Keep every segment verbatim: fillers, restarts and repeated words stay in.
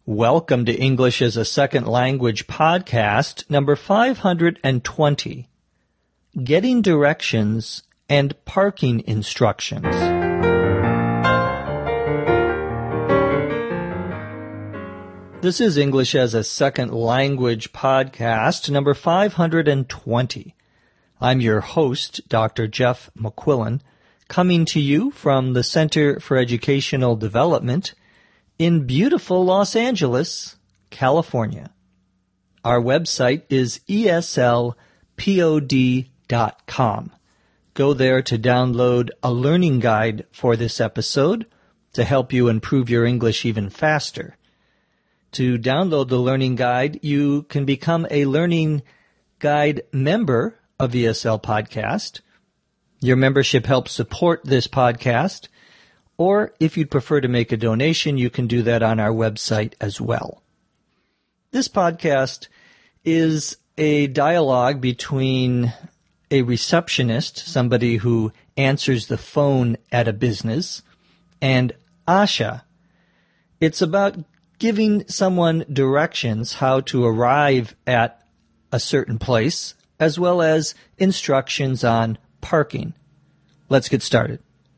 Welcome to English as a Second Language podcast number five hundred twenty, Getting Directions and Parking Instructions. This is English as a Second Language podcast number five hundred twenty. I'm your host, Doctor Jeff McQuillan, coming to you from the Center for Educational Development in beautiful Los Angeles, California. Our website is E S L pod dot com. Go there to download a learning guide for this episode to help you improve your English even faster. To download the learning guide, you can become a learning guide member of E S L Podcast. Your membership helps support this podcast. Or if you'd prefer to make a donation, you can do that on our website as well. This podcast is a dialogue between a receptionist, somebody who answers the phone at a business, and Asha. It's about giving someone directions how to arrive at a certain place, as well as instructions on parking. Let's get started.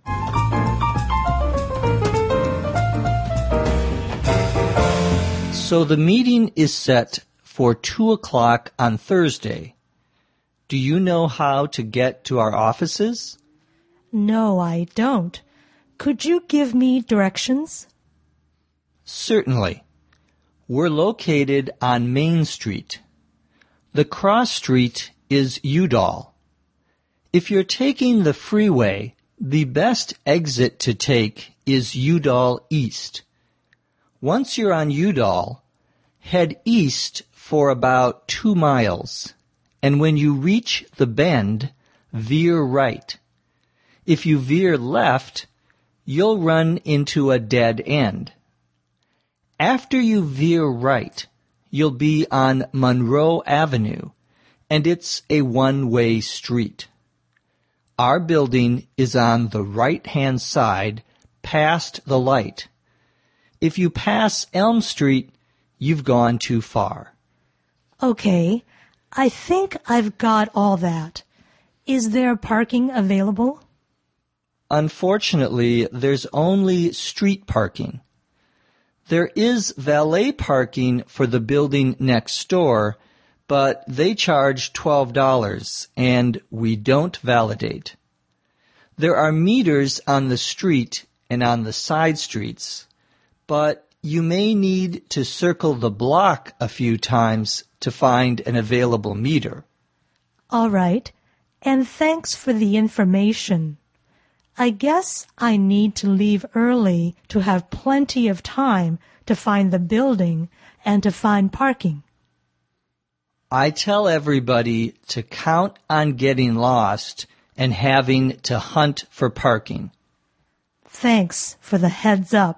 So the meeting is set for two o'clock on Thursday. Do you know how to get to our offices? No, I don't. Could you give me directions? Certainly. We're located on Main Street. The cross street is Udall. If you're taking the freeway, the best exit to take is Udall East. Once you're on Udall, head east for about two miles, and when you reach the bend, veer right. If you veer left, you'll run into a dead end. After you veer right, you'll be on Monroe Avenue, and it's a one-way street. Our building is on the right-hand side, past the light. If you pass Elm Street, you've gone too far. Okay, I think I've got all that. Is there parking available? Unfortunately, there's only street parking. There is valet parking for the building next door, but they charge twelve dollars, and we don't validate. There are meters on the street and on the side streets, but you may need to circle the block a few times to find an available meter. All right, and thanks for the information. I guess I need to leave early to have plenty of time to find the building and to find parking. I tell everybody to count on getting lost and having to hunt for parking. Thanks for the heads up.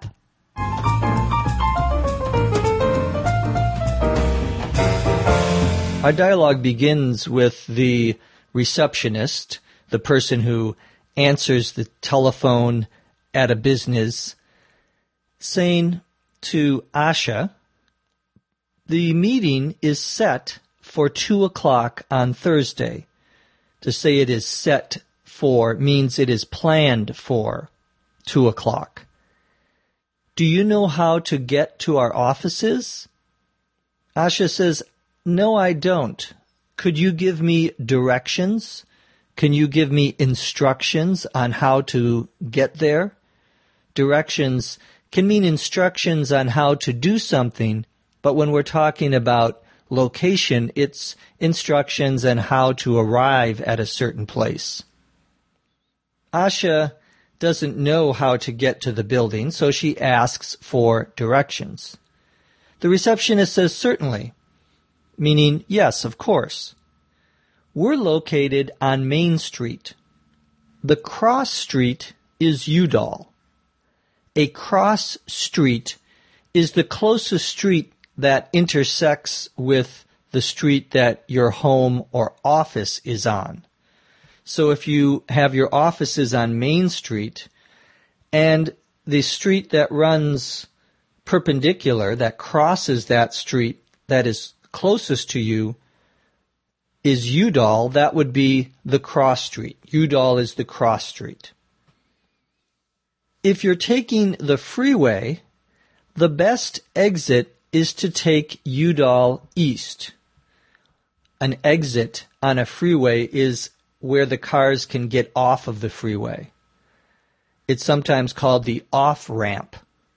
Our dialogue begins with the receptionist, the person who answers the telephone at a business, saying to Asha, the meeting is set for two o'clock on Thursday. To say it is set for means it is planned for two o'clock. Do you know how to get to our offices? Asha says, no, I don't. Could you give me directions? Can you give me instructions on how to get there? Directions can mean instructions on how to do something, but when we're talking about location, it's instructions on how to arrive at a certain place. Asha doesn't know how to get to the building, so she asks for directions. The receptionist says, certainly, meaning, yes, of course. We're located on Main Street. The cross street is Udall. A cross street is the closest street that intersects with the street that your home or office is on. So if you have your offices on Main Street and the street that runs perpendicular that crosses that street that is closest to you is Udall. That would be the cross street. Udall is the cross street. If you're taking the freeway, the best exit is to take Udall East. An exit on a freeway is where the cars can get off of the freeway. It's sometimes called the off-ramp.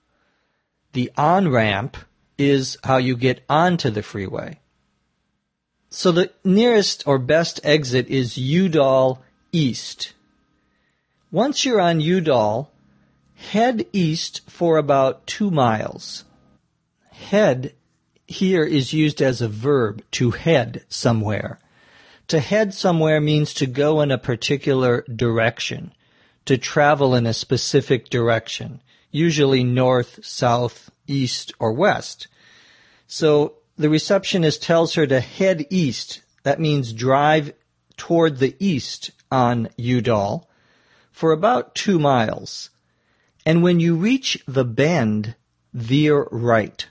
The on-ramp is how you get onto the freeway. So the nearest or best exit is Udall East. Once you're on Udall, head east for about two miles. Head here is used as a verb, to head somewhere. To head somewhere means to go in a particular direction, to travel in a specific direction, usually north, south, east, or west. So the receptionist tells her to head east. That means drive toward the east on Udall for about two miles. And when you reach the bend, veer right.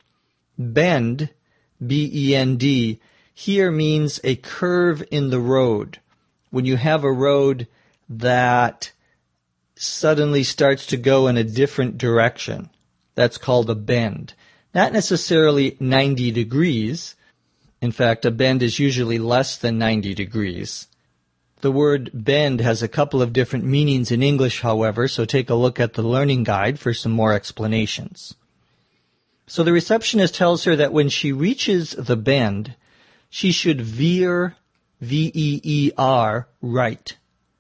Bend, B E N D, here means a curve in the road. When you have a road that suddenly starts to go in a different direction, that's called a bend. Not necessarily ninety degrees. In fact, a bend is usually less than ninety degrees. The word bend has a couple of different meanings in English, however, so take a look at the learning guide for some more explanations. So the receptionist tells her that when she reaches the bend, she should veer, V E E R, right.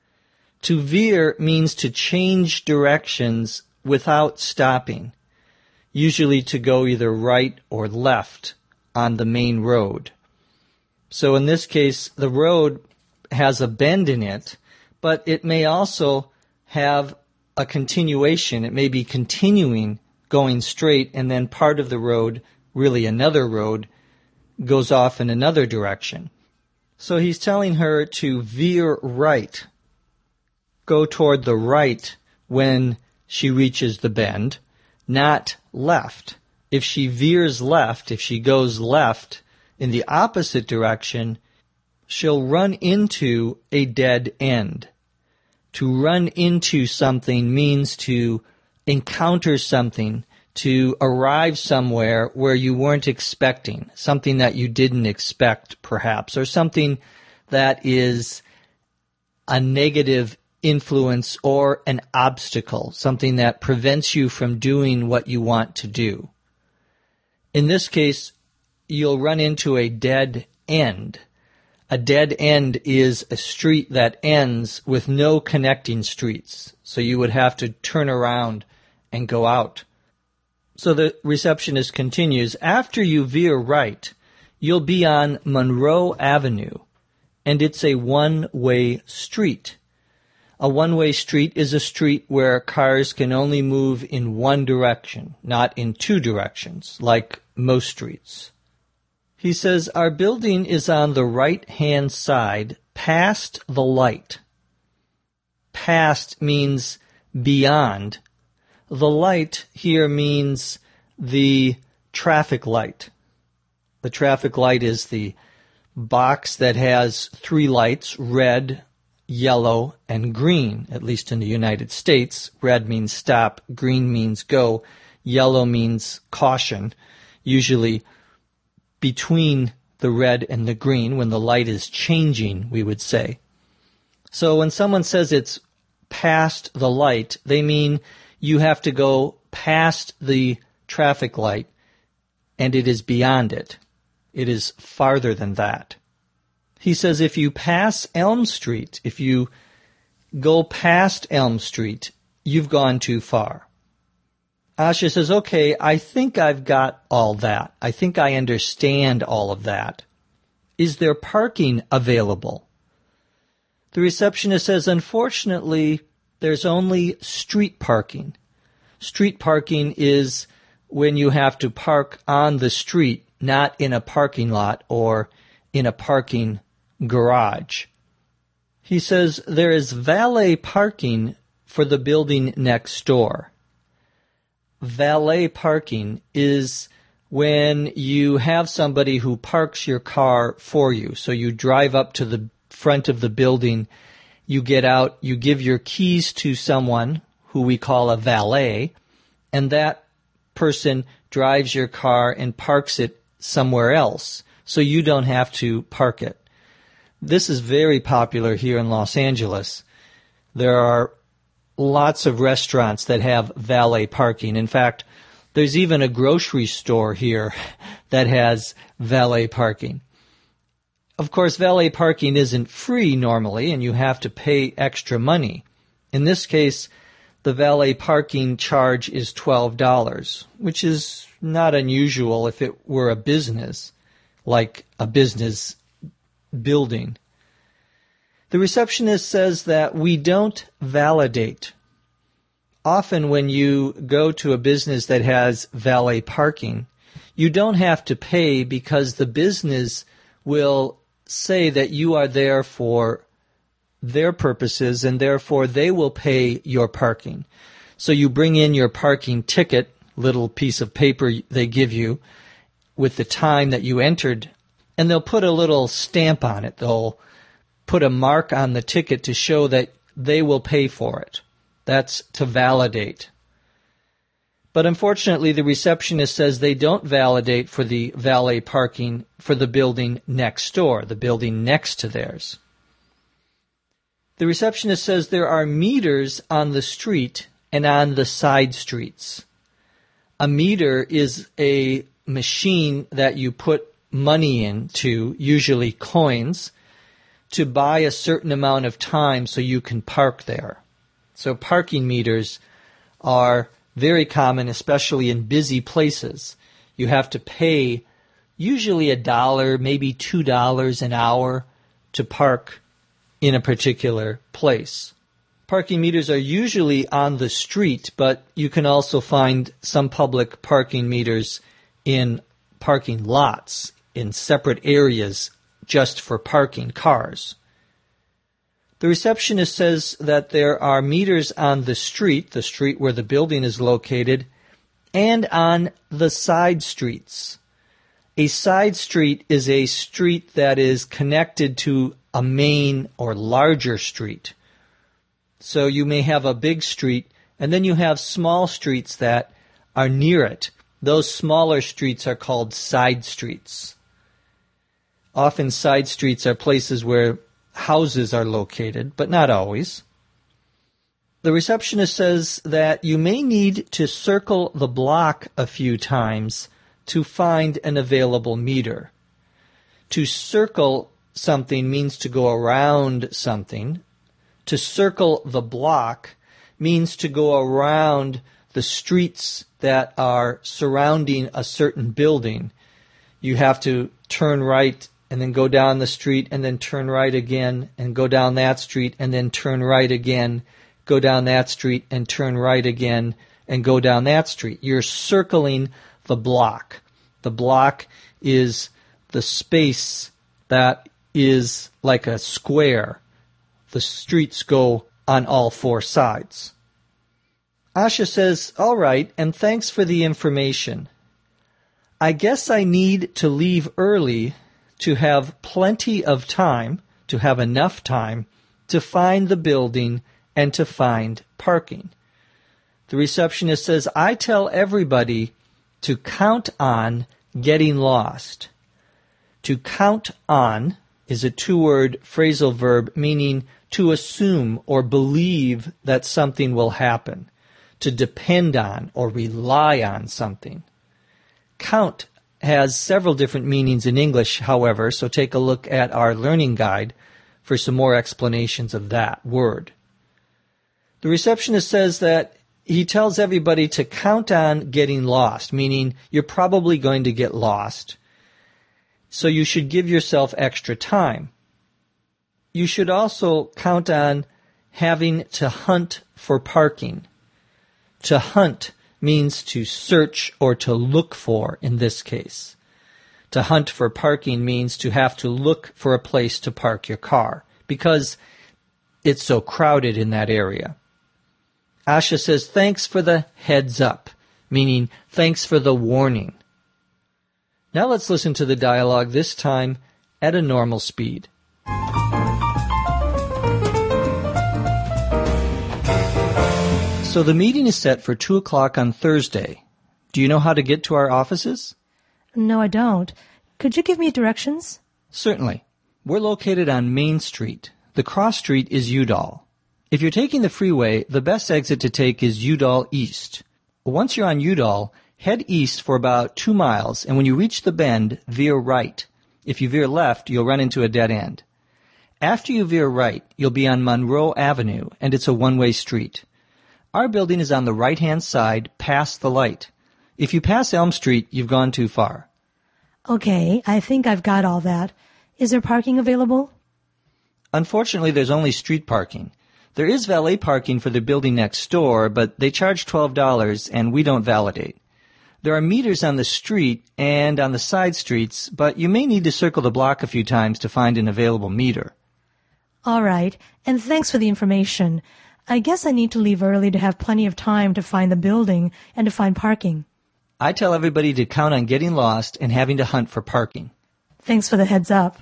To veer means to change directions without stopping, usually to go either right or left on the main road. So in this case, the road has a bend in it, but it may also have a continuation. It may be continuing going straight, and then part of the road, really another road, goes off in another direction. So he's telling her to veer right, go toward the right when she reaches the bend, not left. If she veers left, if she goes left in the opposite direction, she'll run into a dead end. To run into something means to encounter something, to arrive somewhere where you weren't expecting, something that you didn't expect perhaps, or something that is a negative influence or an obstacle, something that prevents you from doing what you want to do. In this case, you'll run into a dead end. A dead end is a street that ends with no connecting streets, so you would have to turn around and go out. So the receptionist continues, after you veer right, you'll be on Monroe Avenue, and it's a one-way street. A one-way street is a street where cars can only move in one direction, not in two directions, like most streets. He says, our building is on the right-hand side, past the light. Past means beyond. The light here means the traffic light. The traffic light is the box that has three lights, red, yellow, and green, at least in the United States. Red means stop, green means go, yellow means caution, usually between the red and the green, when the light is changing, we would say. So when someone says it's past the light, they mean you have to go past the traffic light, and it is beyond it. It is farther than that. He says if you pass Elm Street, if you go past Elm Street, you've gone too far. Asha says, okay, I think I've got all that. I think I understand all of that. Is there parking available? The receptionist says, unfortunately, there's only street parking. Street parking is when you have to park on the street, not in a parking lot or in a parking garage. He says there is valet parking for the building next door. valet parking is when you have somebody who parks your car for you. So you drive up to the front of the building, you get out, you give your keys to someone who we call a valet, and that person drives your car and parks it somewhere else, so you don't have to park it. This is very popular here in Los Angeles. There are lots of restaurants that have valet parking. In fact, there's even a grocery store here that has valet parking. Of course, valet parking isn't free normally, and you have to pay extra money. In this case, the valet parking charge is twelve dollars, which is not unusual if it were a business, like a business building. The receptionist says that we don't validate. Often when you go to a business that has valet parking, you don't have to pay because the business will say that you are there for their purposes and therefore they will pay your parking. So you bring in your parking ticket, little piece of paper they give you with the time that you entered, and they'll put a little stamp on it. They'll put a mark on the ticket to show that they will pay for it. That's to validate. But unfortunately, the receptionist says they don't validate for the valet parking for the building next door, the building next to theirs. The receptionist says there are meters on the street and on the side streets. A meter is a machine that you put money into, usually coins, to buy a certain amount of time so you can park there. So parking meters are very common, especially in busy places. You have to pay usually a dollar, maybe two dollars an hour to park in a particular place. Parking meters are usually on the street, but you can also find some public parking meters in parking lots, in separate areas just for parking cars. The receptionist says that there are meters on the street, the street where the building is located, and on the side streets. A side street is a street that is connected to a main or larger street. So you may have a big street, and then you have small streets that are near it. Those smaller streets are called side streets. Often side streets are places where houses are located, but not always. The receptionist says that you may need to circle the block a few times to find an available meter. To circle something means to go around something. To circle the block means to go around the streets that are surrounding a certain building. You have to turn right and then go down the street and then turn right again and go down that street and then turn right again, go down that street and turn right again and go down that street. You're circling the block. The block is the space that is like a square. The streets go on all four sides. Asha says, all right, and thanks for the information. I guess I need to leave early to have plenty of time, to have enough time, to find the building and to find parking. The receptionist says, I tell everybody to count on getting lost. To count on is a two-word phrasal verb meaning to assume or believe that something will happen, to depend on or rely on something. Count has several different meanings in English, however, so take a look at our learning guide for some more explanations of that word. The receptionist says that he tells everybody to count on getting lost, meaning you're probably going to get lost, so you should give yourself extra time. You should also count on having to hunt for parking. To hunt means to search or to look for in this case. To hunt for parking means to have to look for a place to park your car because it's so crowded in that area. Asha says, thanks for the heads up, meaning thanks for the warning. Now let's listen to the dialogue, this time at a normal speed. So the meeting is set for two o'clock on Thursday. Do you know how to get to our offices? No, I don't. Could you give me directions? Certainly. We're located on Main Street. The cross street is Udall. If you're taking the freeway, the best exit to take is Udall East. Once you're on Udall, head east for about two miles, and when you reach the bend, veer right. If you veer left, you'll run into a dead end. After you veer right, you'll be on Monroe Avenue, and it's a one-way street. Our building is on the right-hand side, past the light. If you pass Elm Street, you've gone too far. Okay, I think I've got all that. Is there parking available? Unfortunately, there's only street parking. There is valet parking for the building next door, but they charge twelve dollars, and we don't validate. There are meters on the street and on the side streets, but you may need to circle the block a few times to find an available meter. All right, and thanks for the information. I guess I need to leave early to have plenty of time to find the building and to find parking. I tell everybody to count on getting lost and having to hunt for parking. Thanks for the heads up.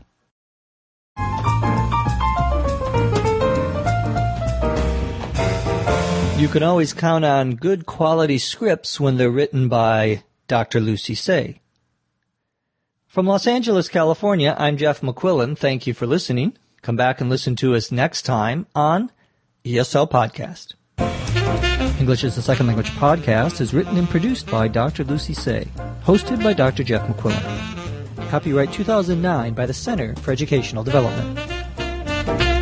You can always count on good quality scripts when they're written by Doctor Lucy Tse. From Los Angeles, California, I'm Jeff McQuillan. Thank you for listening. Come back and listen to us next time on E S L Podcast. English as a Second Language Podcast is written and produced by Doctor Lucy Tse, hosted by Doctor Jeff McQuillan. Copyright two thousand nine by the Center for Educational Development.